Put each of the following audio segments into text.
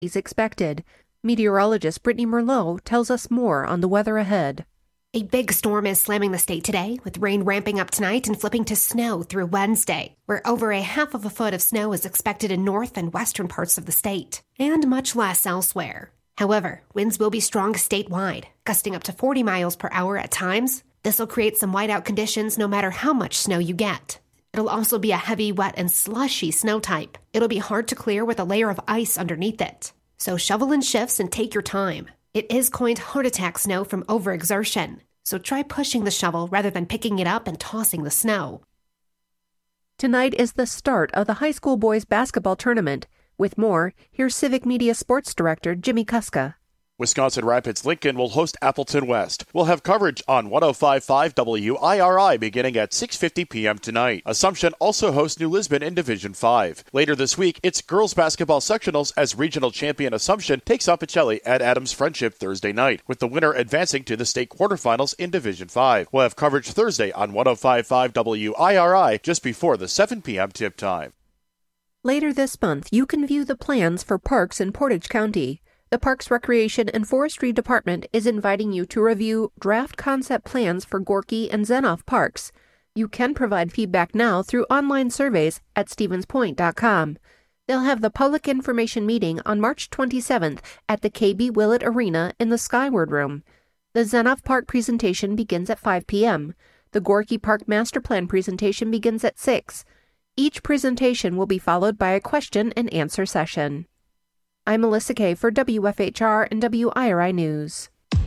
is expected. Meteorologist Brittany Merlot tells us more on the weather ahead. A big storm is slamming the state today, with rain ramping up tonight and flipping to snow through Wednesday, where over a half of a foot of snow is expected in north and western parts of the state, and much less elsewhere. However, winds will be strong statewide, gusting up to 40 miles per hour at times. This will create some whiteout conditions no matter how much snow you get. It'll also be a heavy, wet, and slushy snow type. It'll be hard to clear with a layer of ice underneath it. So shovel in shifts and take your time. It is coined heart attack snow from overexertion. So try pushing the shovel rather than picking it up and tossing the snow. Tonight is the start of the high school boys basketball tournament. With more, here's Civic Media Sports Director Jimmy Kuska. Wisconsin Rapids-Lincoln will host Appleton West. We'll have coverage on 105.5 WIRI beginning at 6:50 p.m. tonight. Assumption also hosts New Lisbon in Division 5. Later this week, it's girls basketball sectionals as regional champion Assumption takes on Pacelli at Adams Friendship Thursday night, with the winner advancing to the state quarterfinals in Division 5. We'll have coverage Thursday on 105.5 WIRI just before the 7 p.m. tip time. Later this month, you can view the plans for parks in Portage County. The Parks, Recreation, and Forestry Department is inviting you to review draft concept plans for Gorky and Zenoff parks. You can provide feedback now through online surveys at StevensPoint.com. They'll have the public information meeting on March 27th at the KB Willett Arena in the Skyward Room. The Zenoff Park presentation begins at 5 p.m. The Gorky Park Master Plan presentation begins at 6. Each presentation will be followed by a question and answer session. I'm Melissa Kay for WFHR and WIRI News.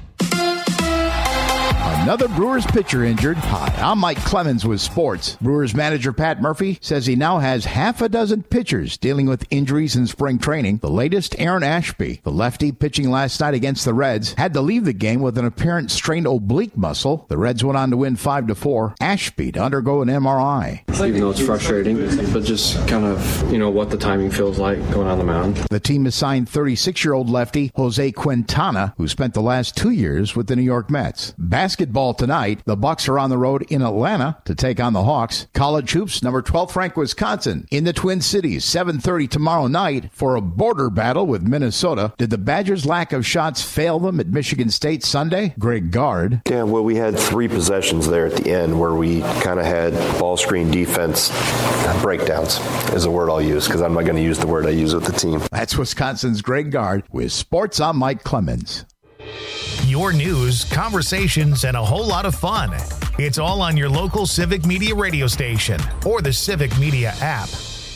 Another Brewers pitcher injured. Hi, I'm Mike Clemens with sports. Brewers manager Pat Murphy says he now has half a dozen pitchers dealing with injuries in spring training. The latest, Aaron Ashby, the lefty pitching last night against the Reds, had to leave the game with an apparent strained oblique muscle. The Reds went on to win 5-4. Ashby to undergo an MRI. Even though it's frustrating, but just kind of, what the timing feels like going on the mound. The team has signed 36-year-old lefty Jose Quintana, who spent the last 2 years with the New York Mets. Basketball tonight, the Bucks are on the road in Atlanta to take on the Hawks. College hoops, number 12th ranked Wisconsin in the Twin Cities, 7:30 tomorrow night for a border battle with Minnesota. Did the Badgers' lack of shots fail them at Michigan State Sunday? Greg Gard. Yeah, well, we had 3 possessions there at the end where we kind of had ball screen defense breakdowns is the word I'll use, because I'm not going to use the word I use with the team. That's Wisconsin's Greg Gard with Sports. I'm Mike Clemens. Your news, conversations, and a whole lot of fun. It's all on your local Civic Media radio station or the Civic Media app.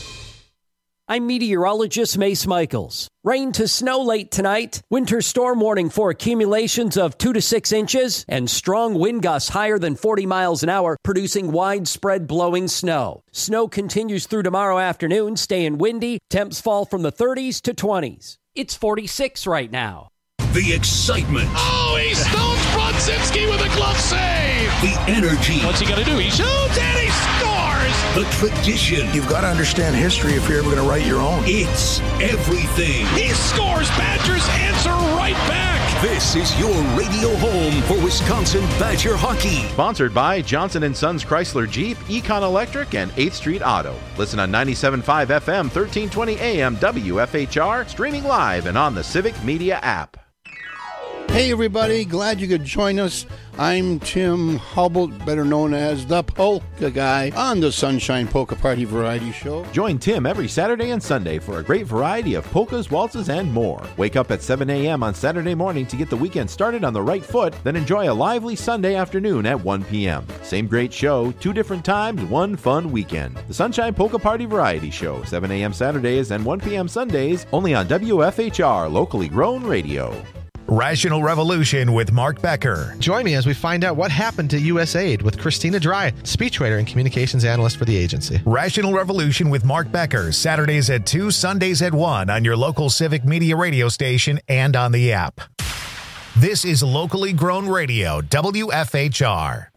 I'm meteorologist Mace Michaels. Rain to snow late tonight. Winter storm warning for accumulations of 2 to 6 inches and strong wind gusts higher than 40 miles an hour, producing widespread blowing snow. Snow continues through tomorrow afternoon, staying windy. Temps fall from the 30s to 20s. It's 46 right now. The excitement. Oh, he stones Brodzinski with a glove save. The energy. What's he going to do? He shoots and he scores. The tradition. You've got to understand history if you're ever going to write your own. It's everything. He scores. Badgers answer right back. This is your radio home for Wisconsin Badger hockey. Sponsored by Johnson & Sons Chrysler Jeep, Econ Electric, and 8th Street Auto. Listen on 97.5 FM, 1320 AM, WFHR, streaming live and on the Civic Media app. Hey everybody, glad you could join us. I'm Tim Hubble, better known as the Polka Guy, on the Sunshine Polka Party Variety Show. Join Tim every Saturday and Sunday for a great variety of polkas, waltzes, and more. Wake up at 7 a.m. on Saturday morning to get the weekend started on the right foot, then enjoy a lively Sunday afternoon at 1 p.m. Same great show, 2 different times, 1 fun weekend. The Sunshine Polka Party Variety Show, 7 a.m. Saturdays and 1 p.m. Sundays, only on WFHR, locally grown radio. Rational Revolution with Mark Becker. Join me as we find out what happened to USAID with Christina Dry, speechwriter and communications analyst for the agency. Rational Revolution with Mark Becker, Saturdays at 2, Sundays at 1 on your local Civic Media radio station and on the app. This is locally grown radio, WFHR.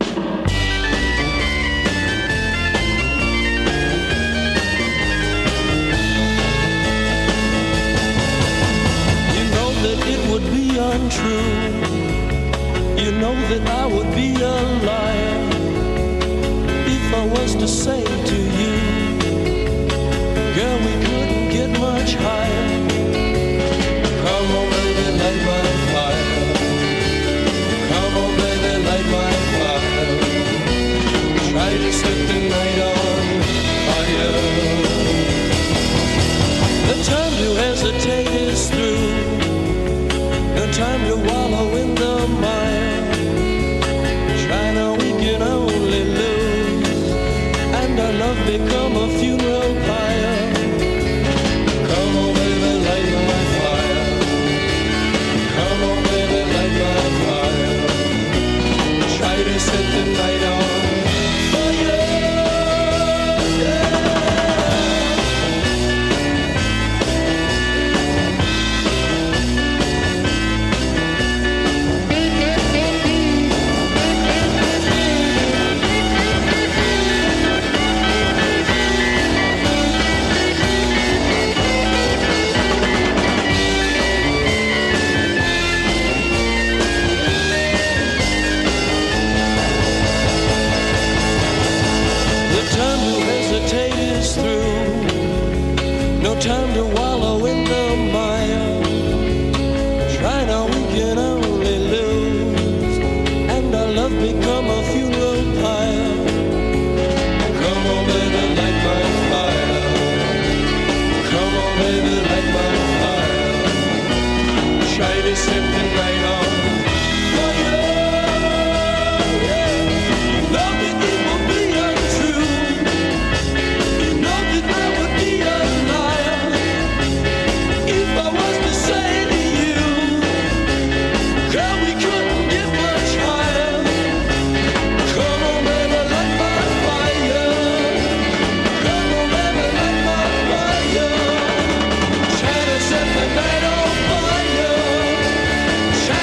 Untrue. You know that I would be a liar if I was to say to you, girl, we couldn't get much higher. hesitate is through. No time to wallow in the mire. Try now, we can only lose. And our love become a funeral pyre. Come on, baby, light my fire. Come on, baby, light my fire. Try to set the night on fire. No time to wallow in the mire. Try now, we can only lose. And our love become a funeral pyre. Come on, baby, light my fire. Come on, baby, light my fire. Try to set the night on fire. Love that it will be untrue. You know that I would be a liar if I was to say to you, girl, we couldn't get much higher. Come on, baby, light my fire. Come on, baby, light my fire. Try to set the night on fire. Try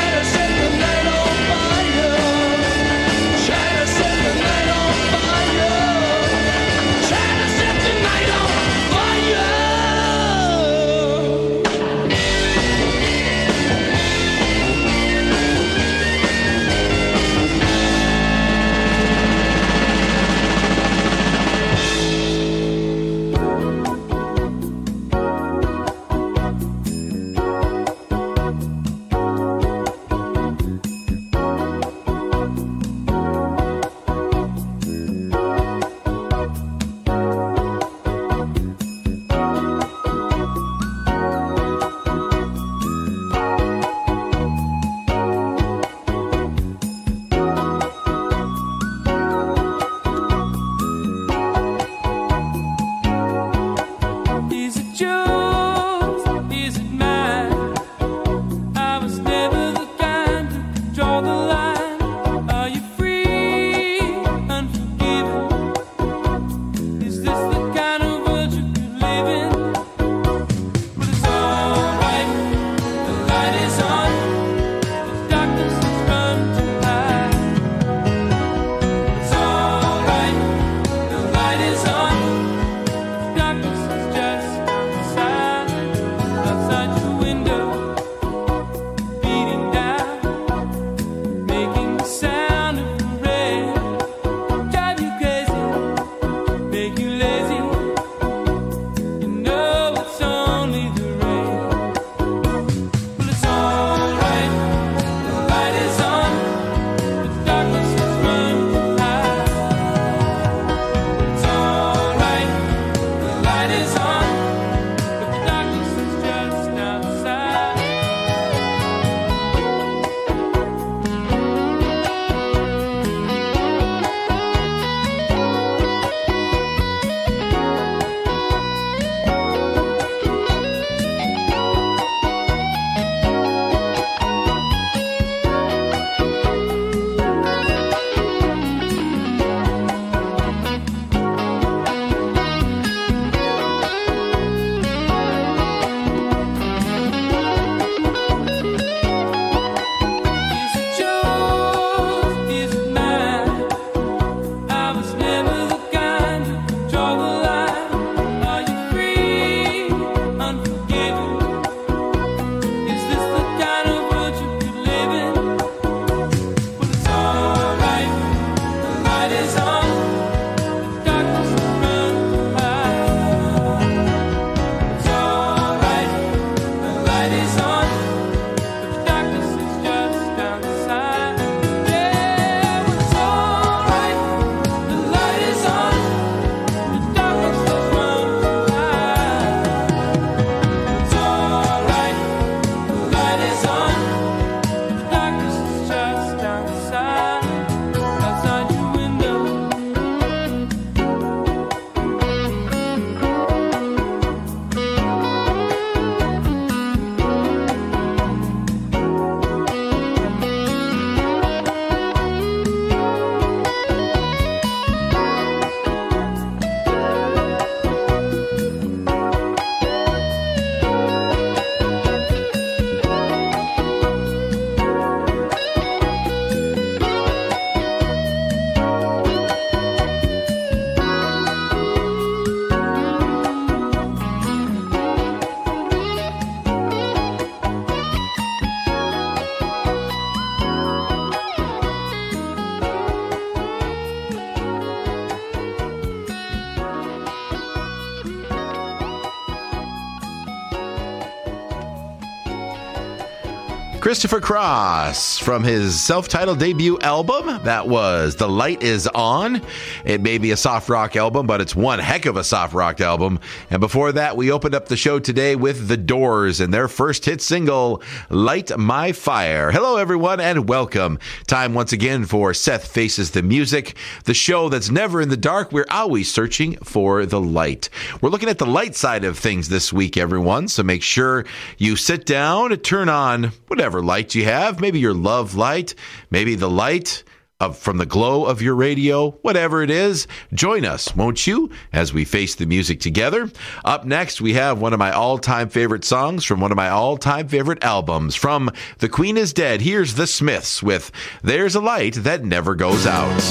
Christopher Cross from his self-titled debut album. That was The Light Is On. It may be a soft rock album, but it's one heck of a soft rock album. And before that, we opened up the show today with The Doors and their first hit single, Light My Fire. Hello, everyone, and welcome. Time once again for Seth Faces the Music, the show that's never in the dark. We're always searching for the light. We're looking at the light side of things this week, everyone, so make sure you sit down and turn on whatever light you have, maybe your love light, maybe the light from the glow of your radio, whatever it is. Join us, won't you, as we face the music together. Up next, we have one of my all-time favorite songs from one of my all-time favorite albums. From The Queen is Dead, here's The Smiths with There's a Light That Never Goes Out.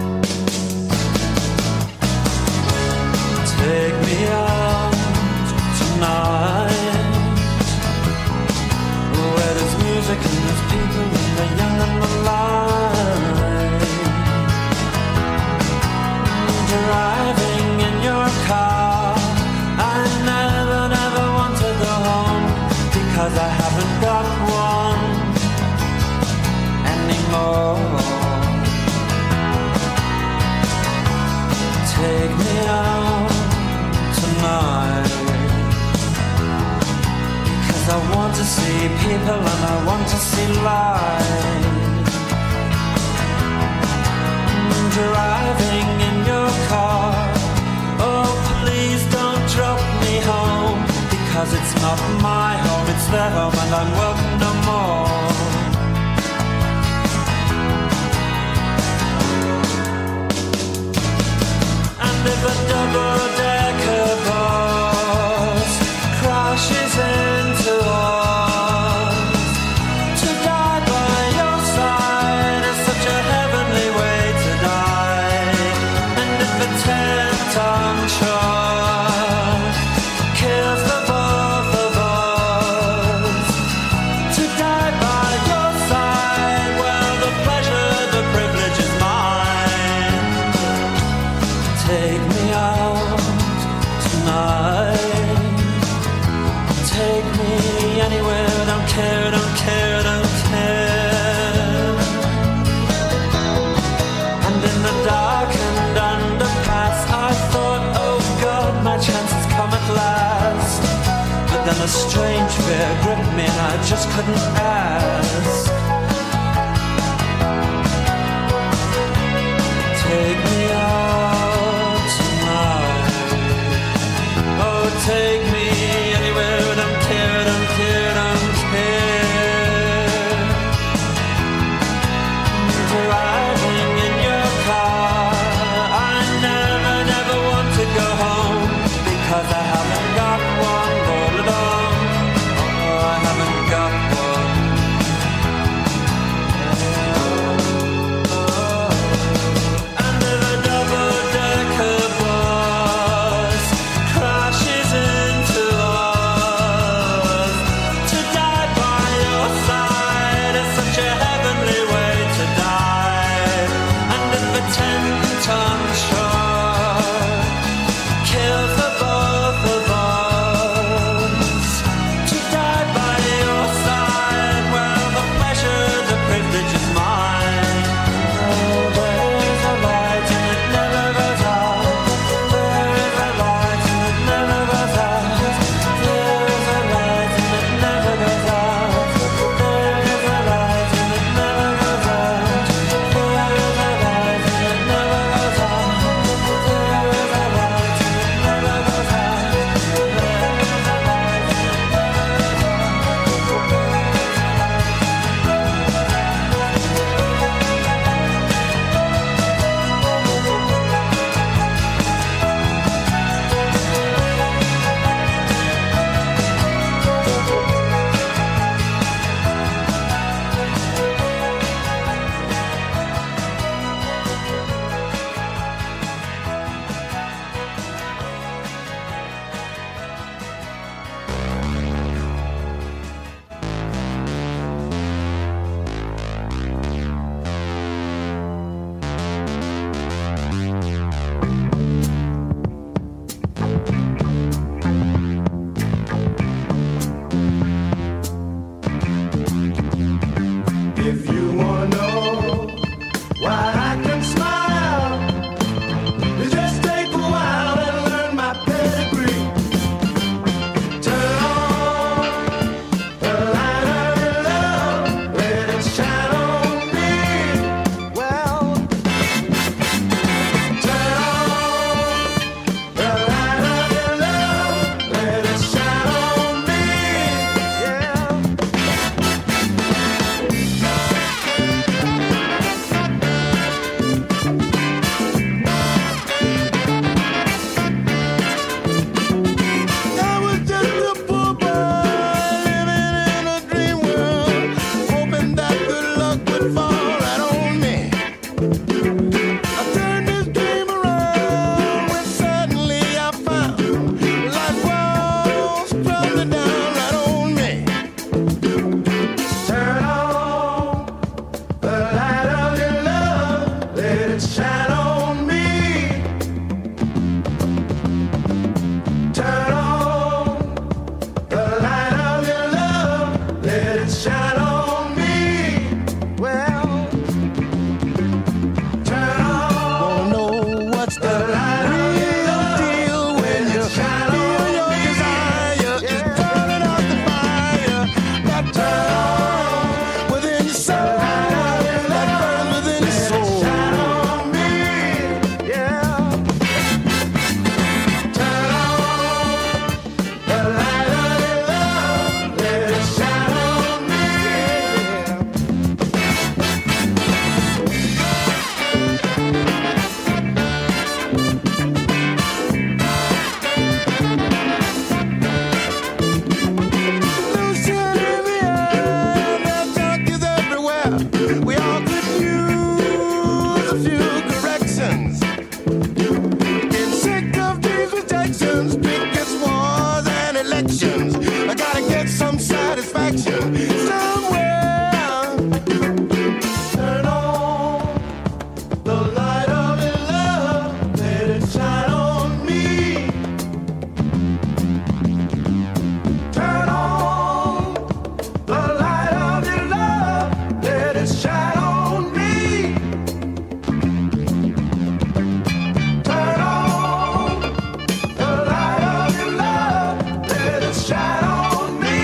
Take me out tonight, where there's music and there's people and the young and the light. Driving in your car, I never want to go home, because I haven't got one anymore. Take me out tonight, because I want to see people and I want to see light. Driving in your car, oh please don't drop me home, because it's not my home, it's their home and I'm welcome no more. And if a double-decker bus crashes into us, to die by your side is such a heavenly way to die. And if a 10-ton truck kills the both of us, to die by your side, well, the pleasure, the privilege is mine. Take me out tonight, take me anywhere, don't care, don't care, don't care. And in the darkened underpass, I thought, oh God, my chance has come at last. But then a strange fear gripped me and I just couldn't ask. Take me out tonight, oh take me anywhere, don't care, don't care, don't care. Driving in your car, I never want to go home, because I haven't got one all along. Oh, I haven't got one. And if a If you wanna know why I can smile, you just take a while and learn my pedigree. Turn on the light of your love, let it shine on me. Well, turn on the light of your love, let it shine on me. Yeah. I was just a poor boy living in a dream world, hoping that good luck would fall right on me. I turned this dream around when suddenly I found life was crumbling down right on me. Turn on the light of your love, let it shine on me. Turn on the light of your love, let it shine on me. Well, turn on. Wanna know what's the light of your love deal when you feel your desire is burning out the fire that burns within your soul, that burns within your soul. Shine on me, yeah. Turn on the light of your love, let it shine on me. Pollution in the air, that junk is everywhere. We all could use a few corrections. Getting sick of these rejections, pickets, wars, and elections. I gotta get some satisfaction somewhere. Turn on the light of your love, let it shine on me. Turn on the light of your love, let it shine on me. Turn on the light of your love, let it shine on me.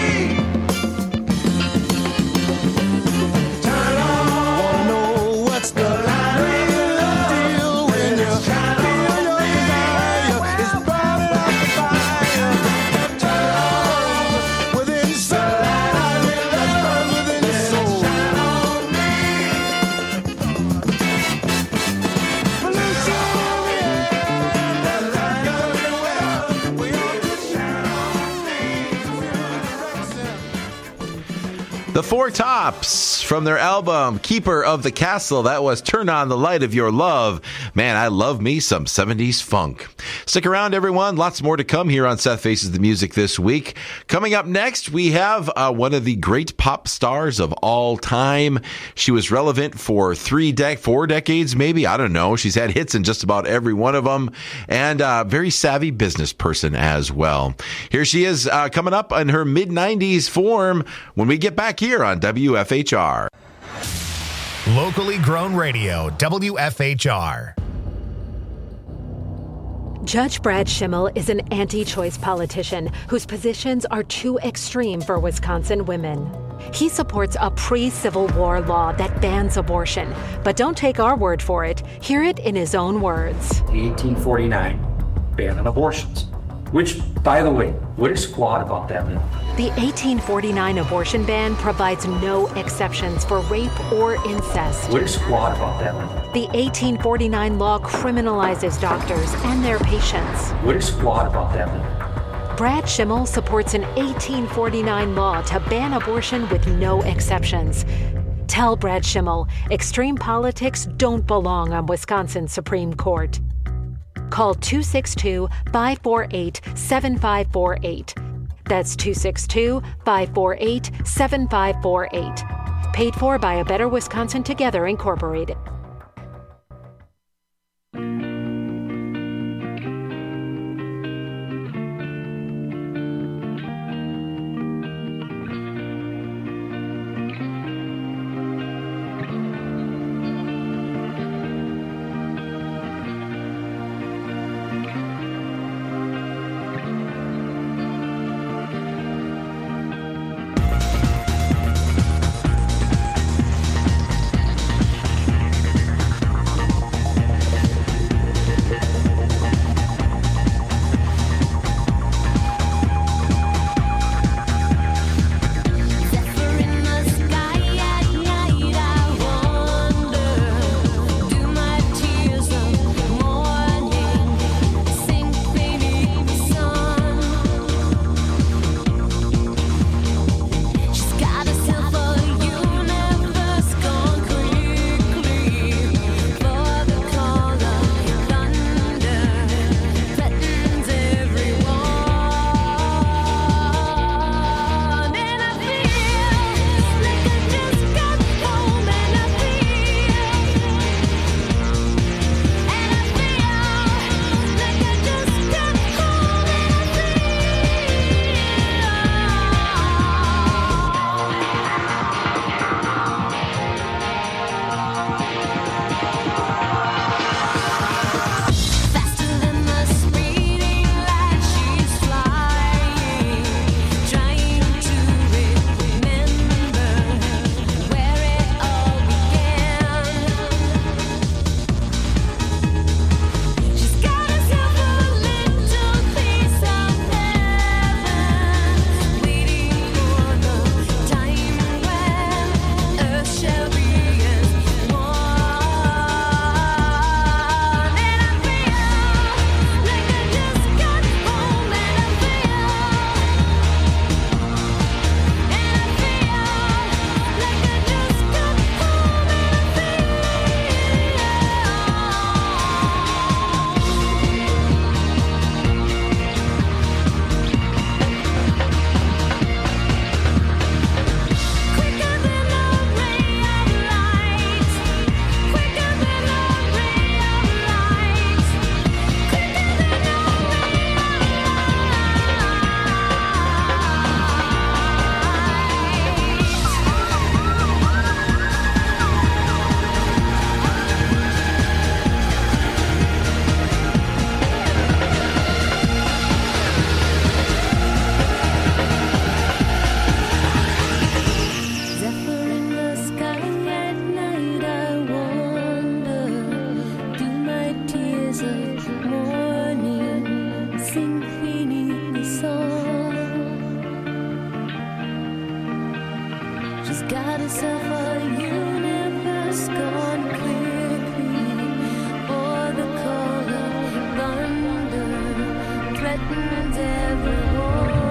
Turn on. Wanna know what's the light of your love deal when you feel your desire is burning out the fire that turns within your soul, that burns within your soul. Shine on me. Pollution in the air, that light of your love, we all could shine on me. The Four Tops from their album Keeper of the Castle. That was Turn On the Light of Your Love. Man, I love me some 70s funk. Stick around, everyone. Lots more to come here on Seth Faces the Music this week. Coming up next, we have one of the great pop stars of all time. She was relevant for 4 decades, maybe. I don't know. She's had hits in just about every one of them. And a very savvy business person as well. Here she is coming up in her mid-90s form when we get back here on WFHR. Locally grown radio, WFHR. Judge Brad Schimmel is an anti-choice politician whose positions are too extreme for Wisconsin women. He supports a pre-Civil War law that bans abortion. But don't take our word for it. Hear it in his own words. The 1849 ban on abortions. Which, by the way, what is squat about that? The 1849 abortion ban provides no exceptions for rape or incest. What is squat about that? The 1849 law criminalizes doctors and their patients. What is squat about that? Brad Schimmel supports an 1849 law to ban abortion with no exceptions. Tell Brad Schimmel extreme politics don't belong on Wisconsin's Supreme Court. Call 262-548-7548. That's 262-548-7548. Paid for by A Better Wisconsin Together, Incorporated. She's got herself a universe gone quickly, for the call of thunder threatens every war.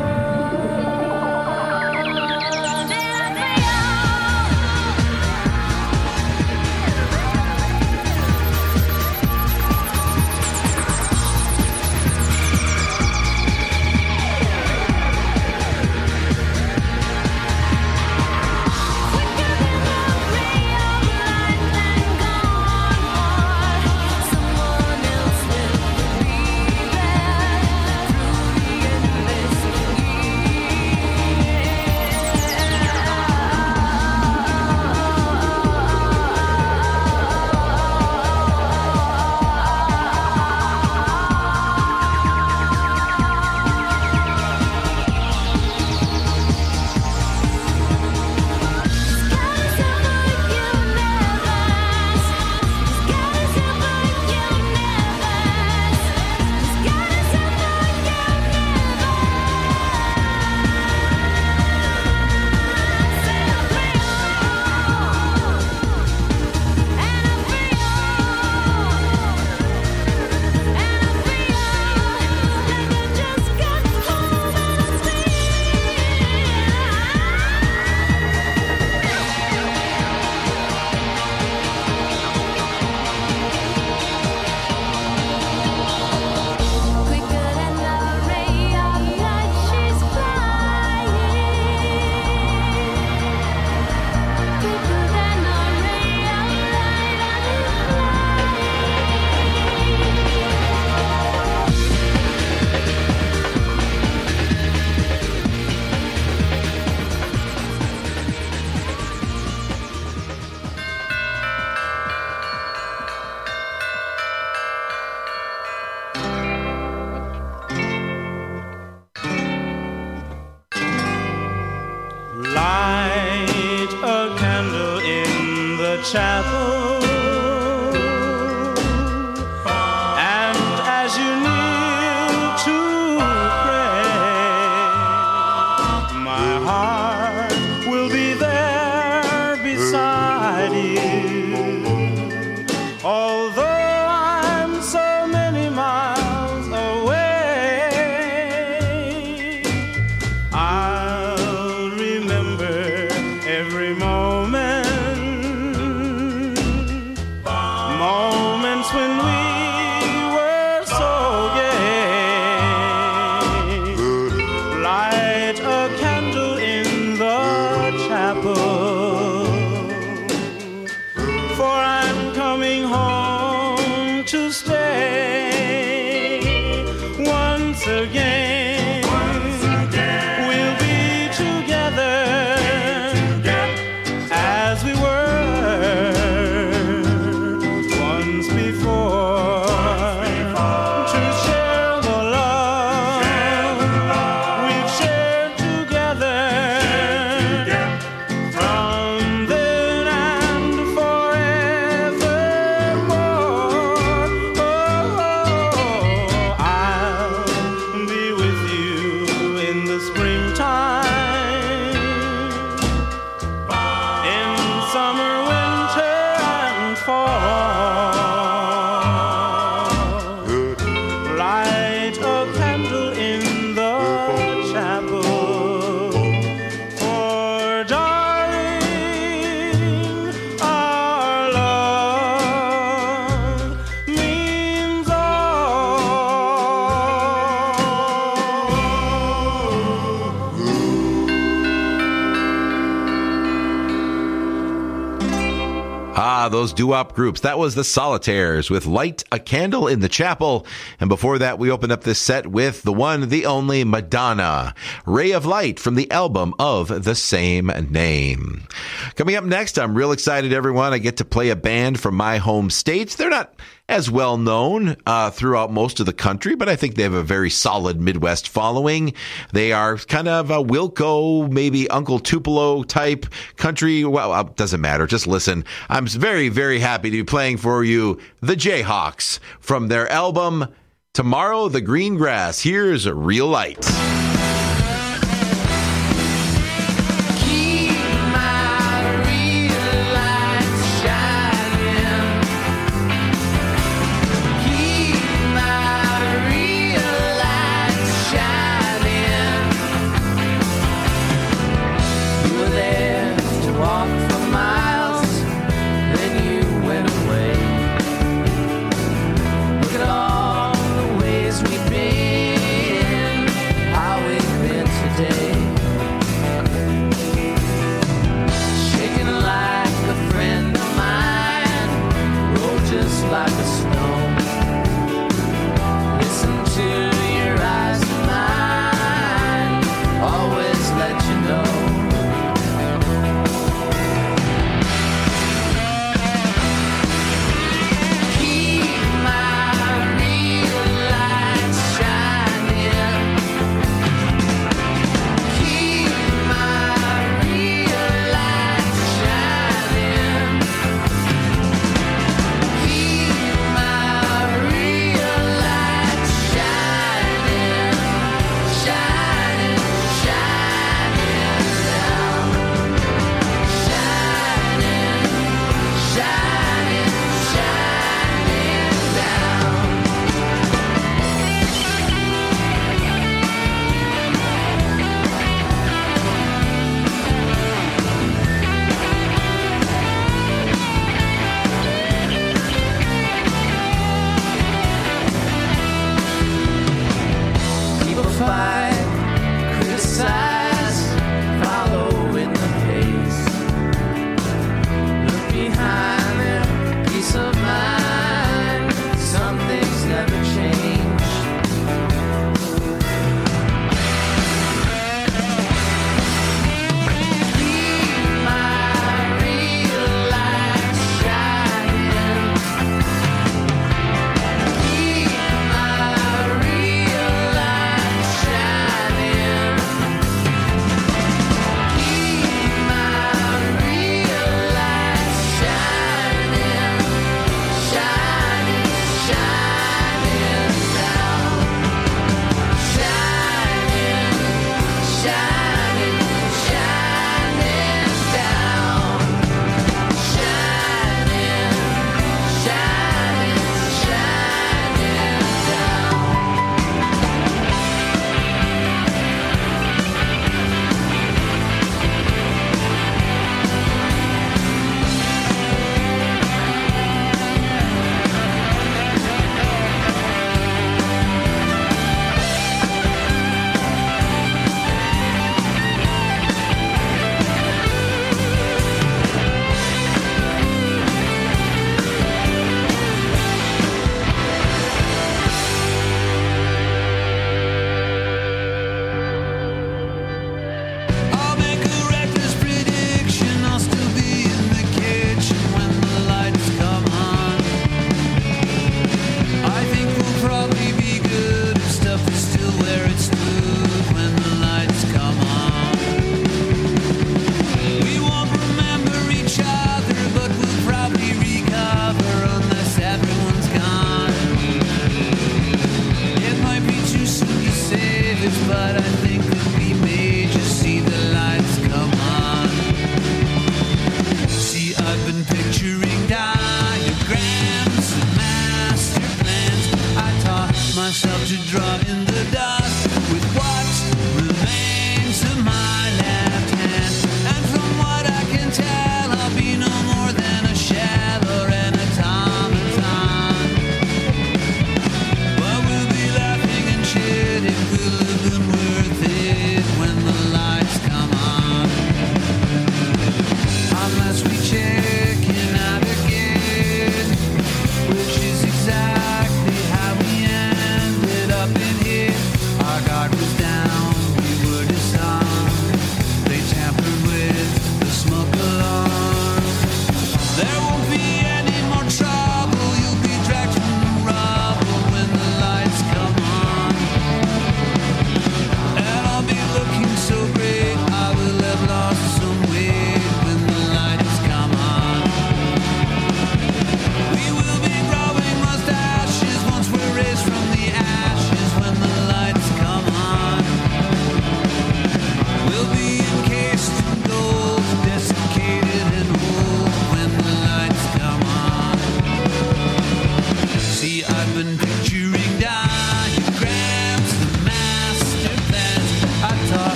Light a candle in the chapel, and as you kneel to pray, my heart will be there beside you. Although I'm so many miles away, I'll remember every moment, moments when we were so gay. Light a candle in the chapel, for I'm coming home to stay once again. We'll be together as we were once before, to share the love we've shared together from then and forevermore. Oh, I'll be with you in the springtime, in summer, winter, and fall. Light a candle in the chapel, for darling, our love means Those doo-wop groups. That was the Solitaires with Light a Candle in the Chapel. And before that, we opened up this set with the one, the only Madonna, Ray of Light from the album of the same name. Coming up next, I'm real excited, everyone. I get to play a band from my home state. They're not as well known throughout most of the country, but I think they have a very solid Midwest following. They are kind of a Wilco, maybe Uncle Tupelo type country. Well, doesn't matter. Just listen. I'm very, very happy to be playing for you the Jayhawks from their album Tomorrow the Green Grass. Here's Real Light. Keep my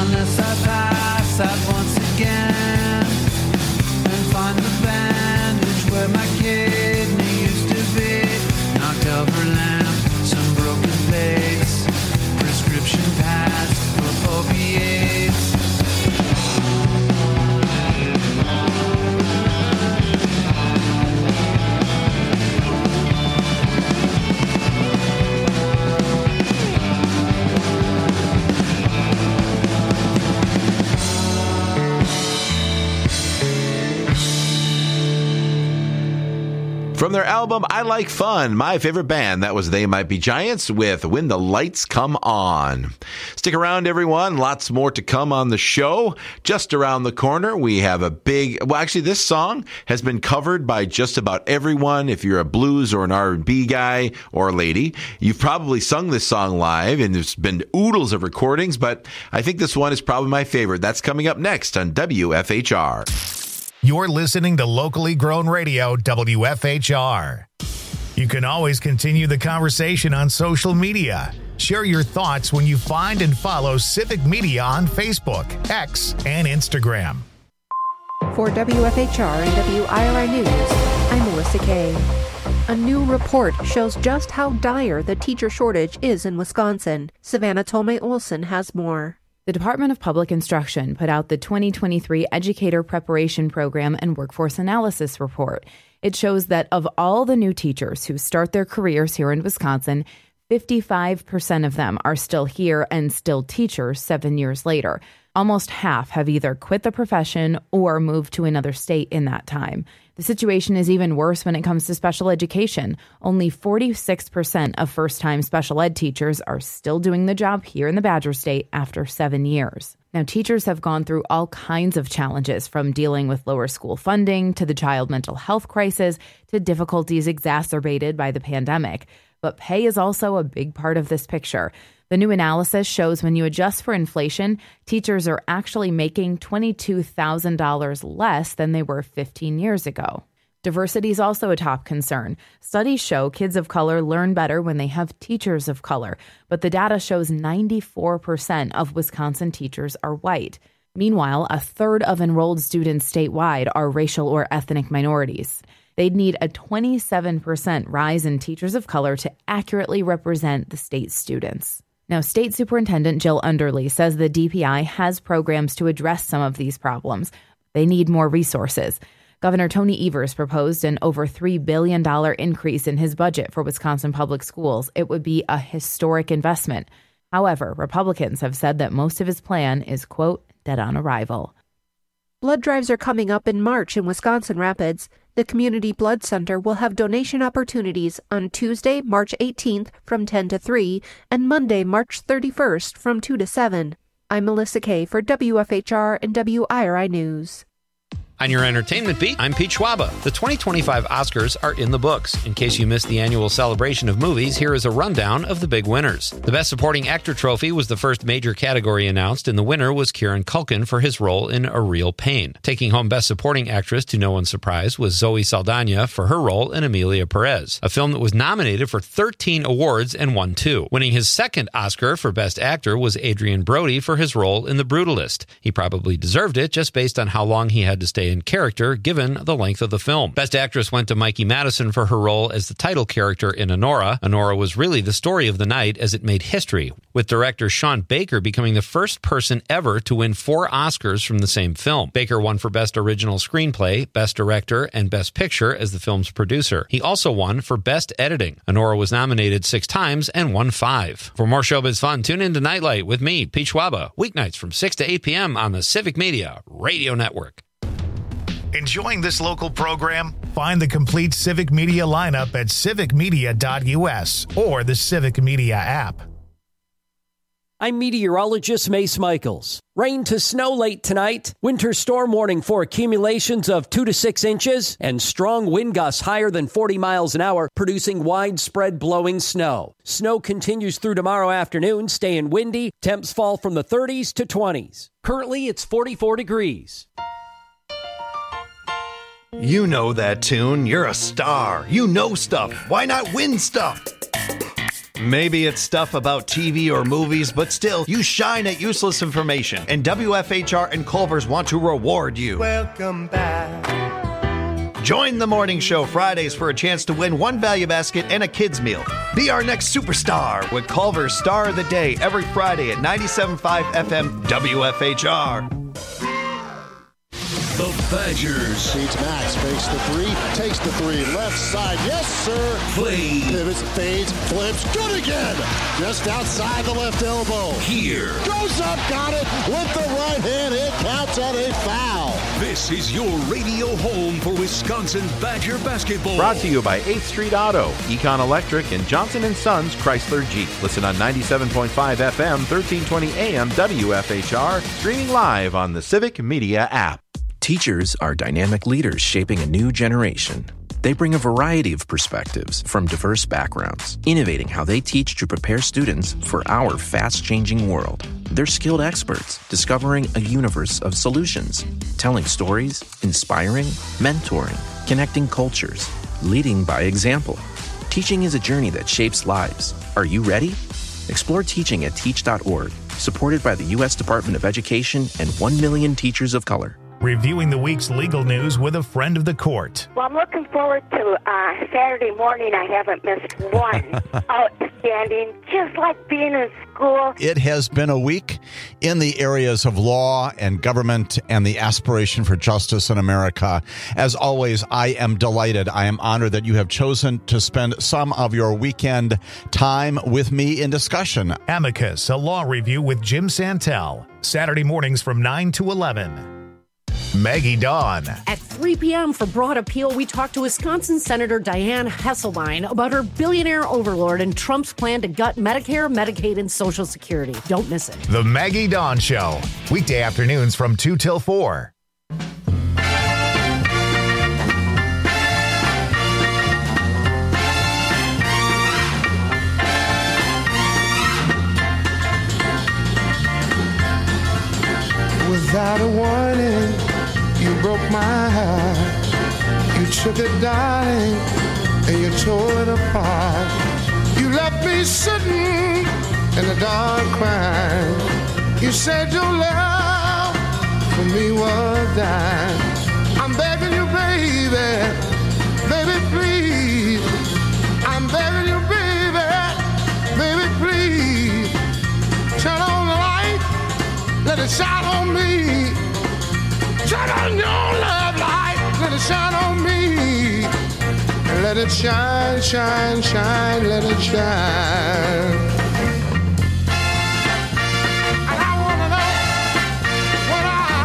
unless I pass out once again and find the bandage where my kidney used to be. Knocked over lamp, some broken plates, prescription pads for opiates. From their album, I Like Fun, my favorite band, that was They Might Be Giants with When the Lights Come On. Stick around, everyone. Lots more to come on the show. Just around the corner, we have a actually, this song has been covered by just about everyone. If you're a blues or an R&B guy or lady, you've probably sung this song live, and there's been oodles of recordings, but I think this one is probably my favorite. That's coming up next on WFHR. You're listening to locally grown radio, WFHR. You can always continue the conversation on social media. Share your thoughts when you find and follow Civic Media on Facebook, X, and Instagram. For WFHR and WIRI News, I'm Melissa Kay. A new report shows just how dire the teacher shortage is in Wisconsin. Savannah Tolmay-Olson has more. The Department of Public Instruction put out the 2023 Educator Preparation Program and Workforce Analysis Report. It shows that of all the new teachers who start their careers here in Wisconsin, 55% of them are still here and still teachers 7 years later. Almost half have either quit the profession or moved to another state in that time. The situation is even worse when it comes to special education. Only 46% of first-time special ed teachers are still doing the job here in the Badger State after 7 years. Now, teachers have gone through all kinds of challenges, from dealing with lower school funding to the child mental health crisis to difficulties exacerbated by the pandemic. But pay is also a big part of this picture. The new analysis shows when you adjust for inflation, teachers are actually making $22,000 less than they were 15 years ago. Diversity is also a top concern. Studies show kids of color learn better when they have teachers of color, but the data shows 94% of Wisconsin teachers are white. Meanwhile, a third of enrolled students statewide are racial or ethnic minorities. They'd need a 27% rise in teachers of color to accurately represent the state's students. Now, State Superintendent Jill Underly says the DPI has programs to address some of these problems. They need more resources. Governor Tony Evers proposed an over $3 billion increase in his budget for Wisconsin public schools. It would be a historic investment. However, Republicans have said that most of his plan is, quote, dead on arrival. Blood drives are coming up in March in Wisconsin Rapids. The Community Blood Center will have donation opportunities on Tuesday, March 18th from 10 to 3 and Monday, March 31st from 2 to 7. I'm Melissa Kay for WFHR and WIRI News. On your entertainment beat, I'm Pete Schwaba. The 2025 Oscars are in the books. In case you missed the annual celebration of movies, here is a rundown of the big winners. The Best Supporting Actor trophy was the first major category announced, and the winner was Kieran Culkin for his role in A Real Pain. Taking home Best Supporting Actress, to no one's surprise, was Zoe Saldana for her role in Emilia Perez, a film that was nominated for 13 awards and won 2. Winning his second Oscar for Best Actor was Adrian Brody for his role in The Brutalist. He probably deserved it just based on how long he had to stay in character given the length of the film. Best Actress went to Mikey Madison for her role as the title character in Anora. Anora was really the story of the night as it made history, with director Sean Baker becoming the first person ever to win 4 Oscars from the same film. Baker won for Best Original Screenplay, Best Director, and Best Picture as the film's producer. He also won for Best Editing. Anora was nominated 6 times and won 5. For more showbiz fun, tune in to Nightlight with me, Pete Schwaba, weeknights from 6 to 8 p.m. on the Civic Media Radio Network. Enjoying this local program? Find the complete Civic Media lineup at civicmedia.us or the Civic Media app. I'm meteorologist Mace Michaels. Rain to snow late tonight. Winter storm warning for accumulations of 2 to 6 inches and strong wind gusts higher than 40 miles an hour, producing widespread blowing snow. Snow continues through tomorrow afternoon, staying windy. Temps fall from the 30s to 20s. Currently, it's 44 degrees. You know that tune. You're a star. You know stuff. Why not win stuff? Maybe it's stuff about TV or movies, but still, you shine at useless information. And WFHR and Culver's want to reward you. Welcome back. Join the morning show Fridays for a chance to win one value basket and a kids meal. Be our next superstar with Culver's Star of the Day every Friday at 97.5 FM WFHR. The Badgers. Beats Max, fakes the three, takes the three, left side, yes sir. Play. Pivots, fades, flips, good again. Just outside the left elbow. Here. Goes up, got it, with the right hand, it counts at a foul. This is your radio home for Wisconsin Badger basketball. Brought to you by 8th Street Auto, Econ Electric, and Johnson & Sons Chrysler Jeep. Listen on 97.5 FM, 1320 AM WFHR, streaming live on the Civic Media app. Teachers are dynamic leaders shaping a new generation. They bring a variety of perspectives from diverse backgrounds, innovating how they teach to prepare students for our fast-changing world. They're skilled experts, discovering a universe of solutions, telling stories, inspiring, mentoring, connecting cultures, leading by example. Teaching is a journey that shapes lives. Are you ready? Explore teaching at teach.org, supported by the U.S. Department of Education and 1 million teachers of color. Reviewing the week's legal news with a friend of the court. Well, I'm looking forward to Saturday morning. I haven't missed one. Outstanding, just like being in school. It has been a week in the areas of law and government and the aspiration for justice in America. As always, I am delighted. I am honored that you have chosen to spend some of your weekend time with me in discussion. Amicus, a law review with Jim Santel. Saturday mornings from 9 to 11. Maggie Dawn. At 3 p.m. for Broad Appeal, we talked to Wisconsin Senator Dianne Hesselbein about her billionaire overlord and Trump's plan to gut Medicare, Medicaid, and Social Security. Don't miss it. The Maggie Dawn Show. Weekday afternoons from 2 till 4. Without a warning, you broke my heart. You took it, darling, and you tore it apart. You left me sitting in the dark crying. You said your love for me was dying. I'm begging you, baby, baby, please. I'm begging you, baby, baby, please. Turn on the light, let it shine on me. Turn on your love light, let it shine on me. And let it shine, shine, shine, let it shine. And I wanna know what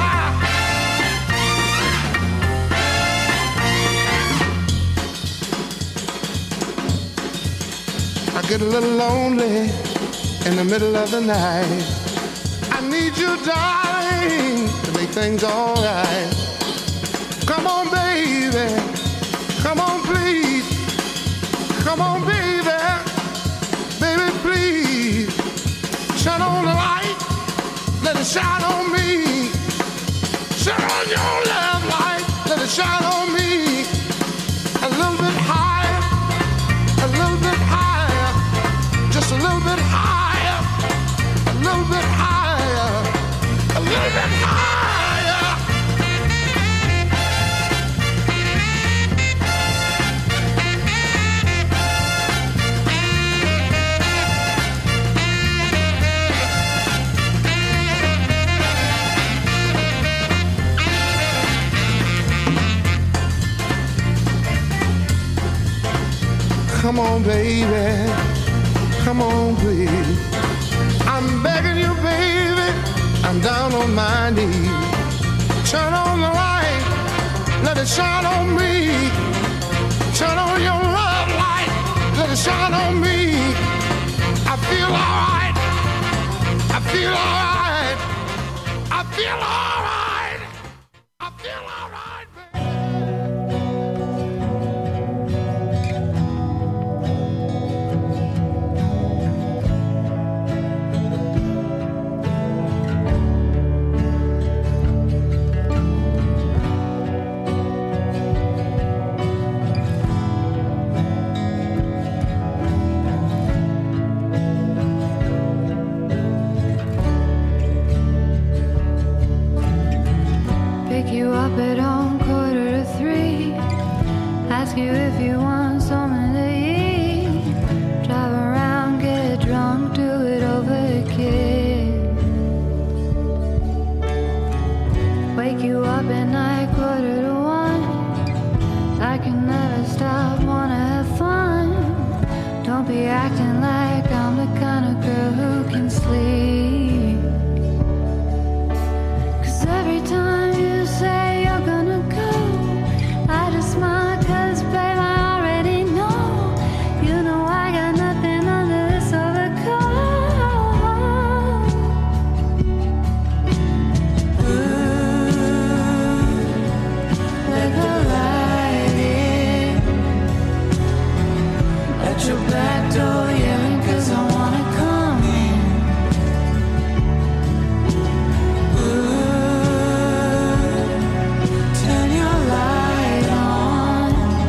I get a little lonely in the middle of the night. I need you, darling, to make things all right. Come on, baby. Come on, please. Come on, baby. Baby, please. Turn on the light. Let it shine on me. Turn on your love light. Let it shine on me. A little bit higher. A little bit higher. Just a little bit higher. A little bit higher. A little bit higher. Come on, baby. Come on, please. I'm begging you, baby. I'm down on my knees. Turn on the light. Let it shine on me. Turn on your love light. Let it shine on me. I feel all right. I feel all right. I feel all right. I feel all right, baby. you up at 2:45. Ask you if you want something to eat. Drive around, get drunk, do it over again. Wake you up at night, 1:45. I can never stop, wanna have fun. Don't be acting like I'm the kind of girl who can sleep. 'Cause every time you say you're gonna go, I just smile 'cause babe I already know. You know I got nothing under this overcoat. Ooh, let the light in. Let your back door yelling 'cause I wanna come in. Ooh, turn your light on.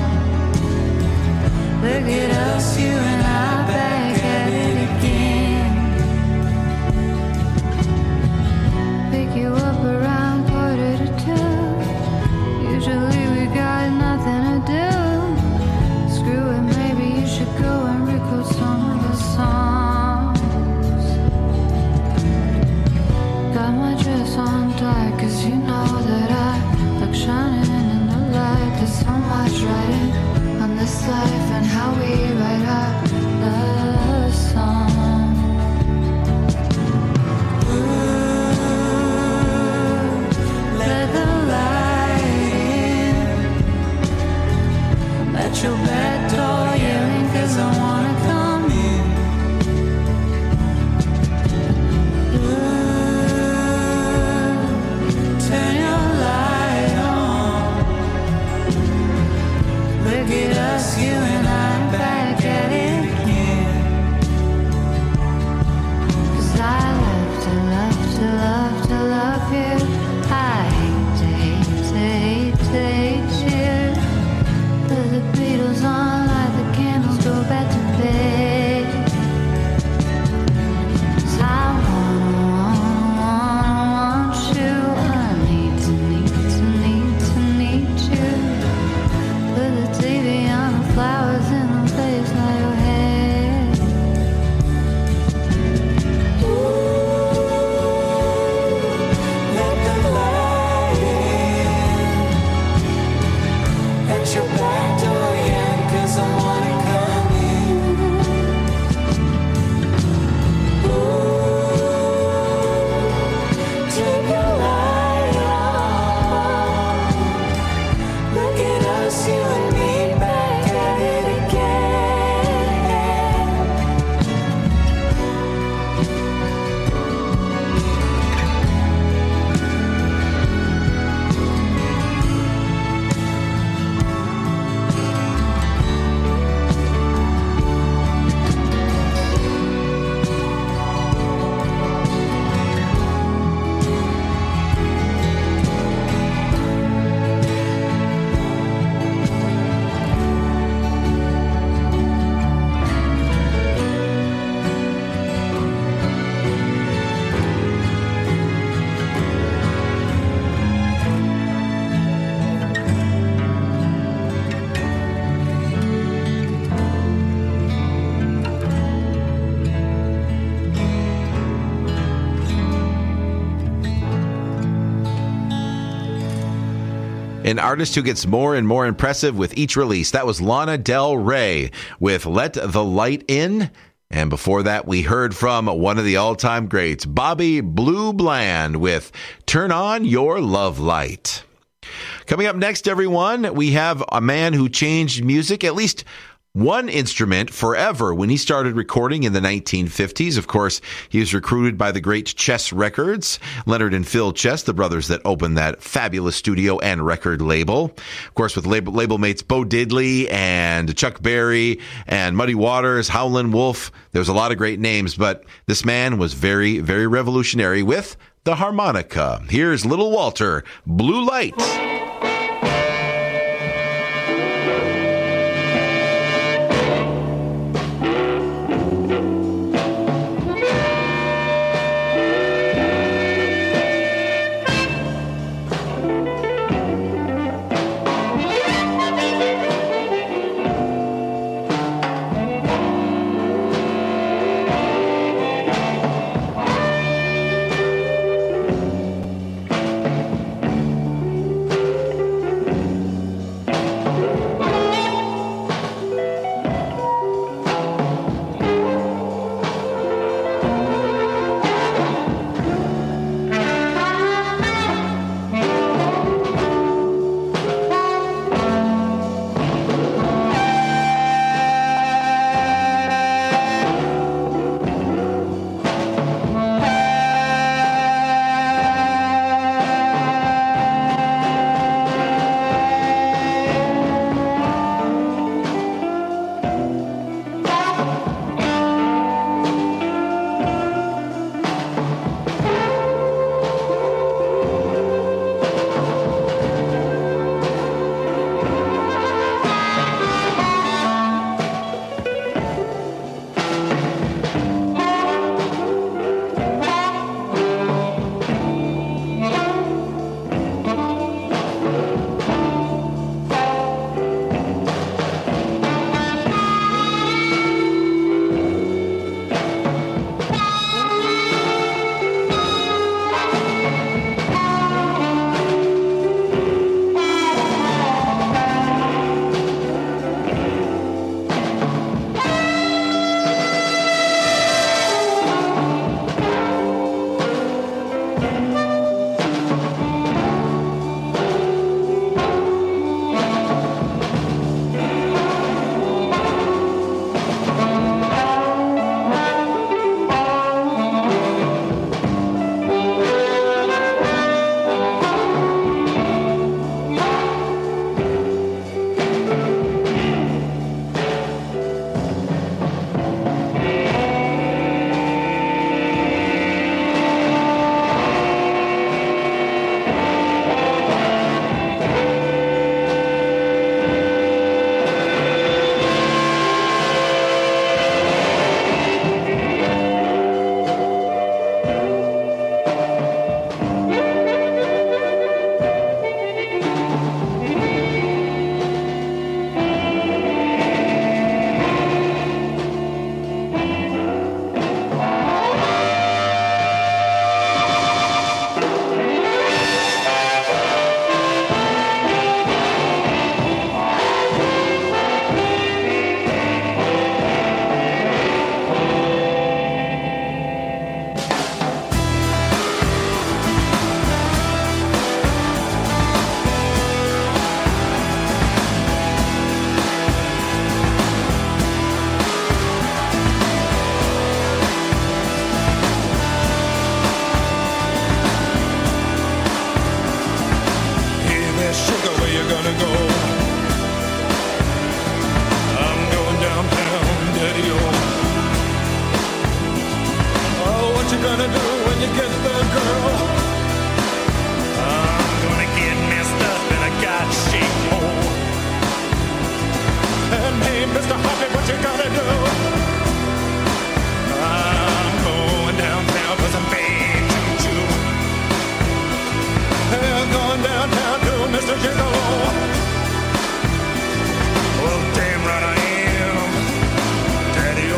Look at us, you and I back at it again. Pick you up around 1:45. Usually we got nothing to do. Screw it, maybe you should go and record some of the songs. Got my dress on tight 'cause you know that I look shining in the light. There's so much writing on this life and how we write our love song. Ooh, let the light in. Let your back door yelling 'cause I wanna come in. Ooh, turn your light on. Look at us, you and I back at it again. 'Cause I love to love to love to love you. I hate to hate to hate to hate you. Put the Beatles on, light the candles, go back to bed. 'Cause I want you. I need to need you. Put the TV on, the flowers in the place by your head. Ooh, let the light in. Let your back door in 'cause I wanna come in. Ooh, take your light on. Look at us, you and me back at it again. An artist who gets more and more impressive with each release. That was Lana Del Rey with Let the Light In. And before that, we heard from one of the all-time greats, Bobby Blue Bland with Turn On Your Love Light. Coming up next, everyone, we have a man who changed music, at least one instrument, forever when he started recording in the 1950s. Of course, he was recruited by the great Chess Records, Leonard and Phil Chess, the brothers that opened that fabulous studio and record label. Of course, with label mates Bo Diddley and Chuck Berry and Muddy Waters, Howlin' Wolf. There was a lot of great names, but this man was very, very revolutionary with the harmonica. Here's Little Walter, Blue Light. a gigolo. Well, damn right I am, Daddy-O.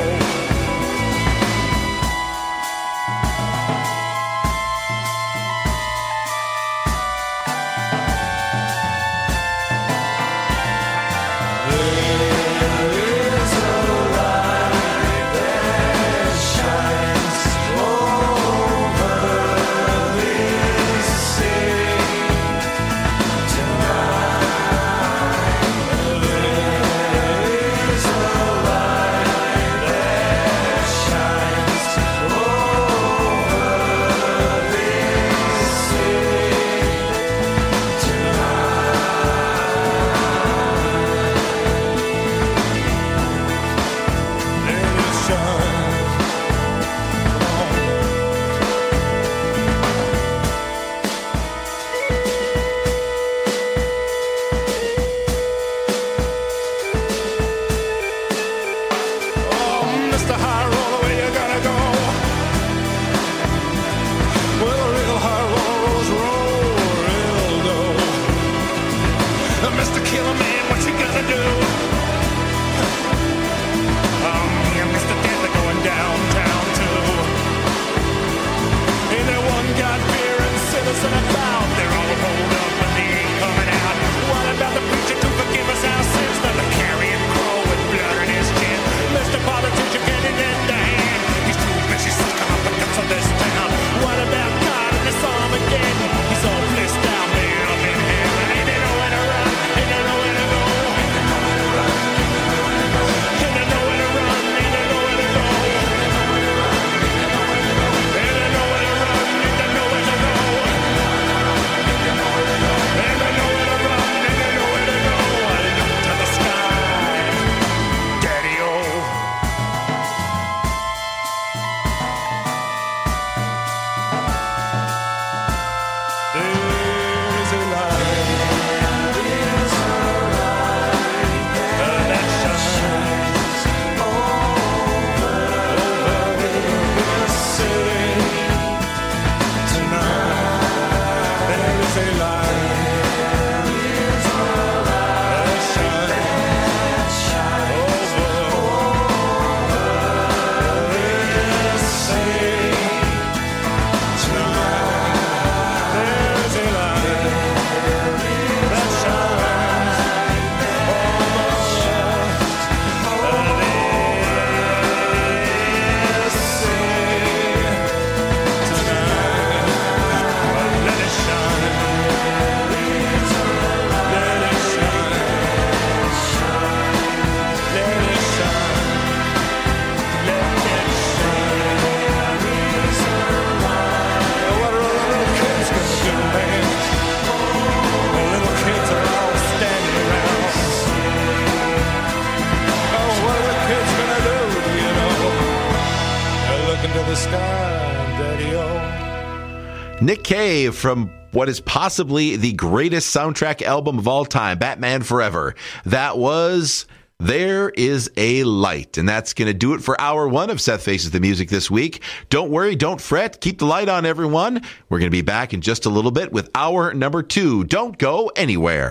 Nick Cave from what is possibly the greatest soundtrack album of all time, Batman Forever. That was There Is a Light. And that's going to do it for hour one of Seth Faces the Music this week. Don't worry, don't fret. Keep the light on, everyone. We're going to be back in just a little bit with hour number 2. Don't go anywhere.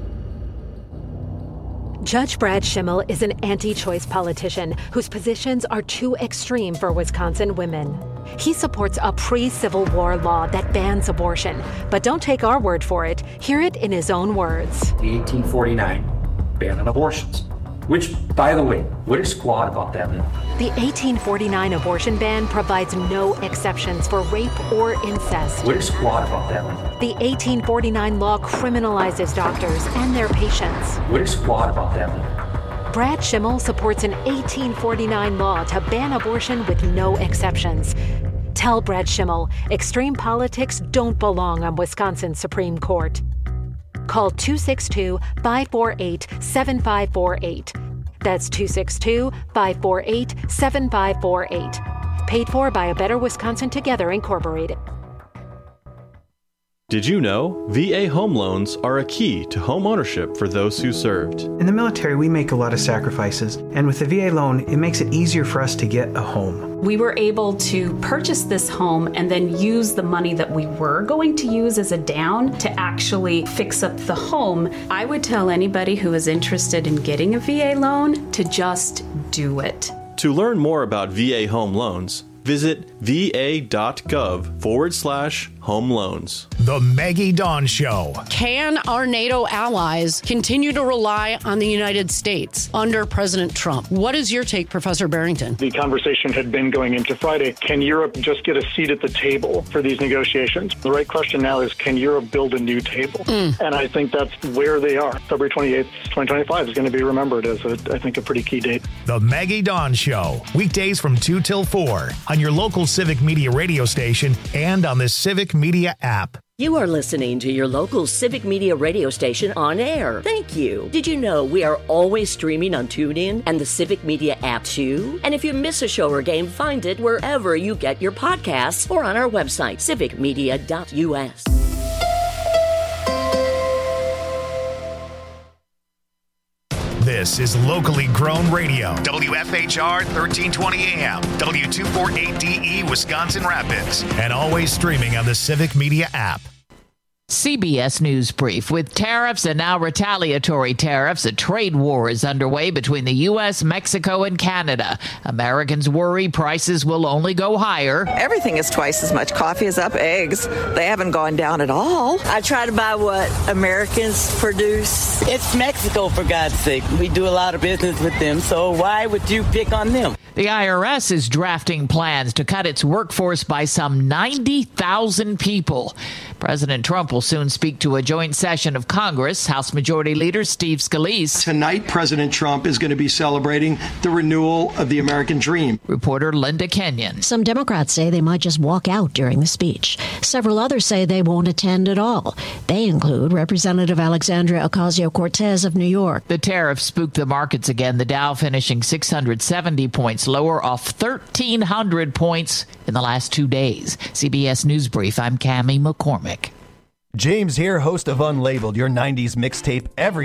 Judge Brad Schimmel is an anti-choice politician whose positions are too extreme for Wisconsin women. He supports a pre-Civil War law that bans abortion. But don't take our word for it. Hear it in his own words. The 1849 ban on abortions. Which, by the way, what is squad about that law? The 1849 abortion ban provides no exceptions for rape or incest. What is squad about that law? The 1849 law criminalizes doctors and their patients. What is squad about that law? Brad Schimmel supports an 1849 law to ban abortion with no exceptions. Tell Brad Schimmel, extreme politics don't belong on Wisconsin's Supreme Court. Call 262-548-7548. That's 262-548-7548. Paid for by A Better Wisconsin Together, Incorporated. Did you know VA home loans are a key to home ownership for those who served? In the military, we make a lot of sacrifices, and with the VA loan, it makes it easier for us to get a home. We were able to purchase this home and then use the money that we were going to use as a down to actually fix up the home. I would tell anybody who is interested in getting a VA loan to just do it. To learn more about VA home loans, visit va.gov/home loans. The Maggie Dawn Show. Can our NATO allies continue to rely on the United States under President Trump? What is your take, Professor Barrington? The conversation had been going into Friday. Can Europe just get a seat at the table for these negotiations? The right question now is, can Europe build a new table? And I think that's where they are. February 28th, 2025 is going to be remembered as, I think, a pretty key date. The Maggie Dawn Show. Weekdays from 2 till 4 on your local Civic Media radio station and on the Civic Media app. You are listening to your local Civic Media radio station on air. Thank you. Did you know we are always streaming on TuneIn and the Civic Media app too? And if you miss a show or game, find it wherever you get your podcasts or on our website, civicmedia.us. This is locally grown radio. WFHR 1320 AM, W248DE Wisconsin Rapids, and always streaming on the Civic Media app. CBS News Brief. With tariffs and now retaliatory tariffs, a trade war is underway between the U.S., Mexico, and Canada. Americans worry prices will only go higher. Everything is twice as much. Coffee is up, eggs, they haven't gone down at all. I try to buy what Americans produce. It's Mexico, for God's sake. We do a lot of business with them, so why would you pick on them? The IRS is drafting plans to cut its workforce by some 90,000 people. President Trump will soon speak to a joint session of Congress. House Majority Leader Steve Scalise. Tonight, President Trump is going to be celebrating the renewal of the American dream. Reporter Linda Kenyon. Some Democrats say they might just walk out during the speech. Several others say they won't attend at all. They include Representative Alexandria Ocasio-Cortez of New York. The tariff spooked the markets again. The Dow finishing 670 points lower, off 1,300 points in the last 2 days. CBS News Brief, I'm Cammie McCormick. James here, host of Unlabeled, your 90s mixtape every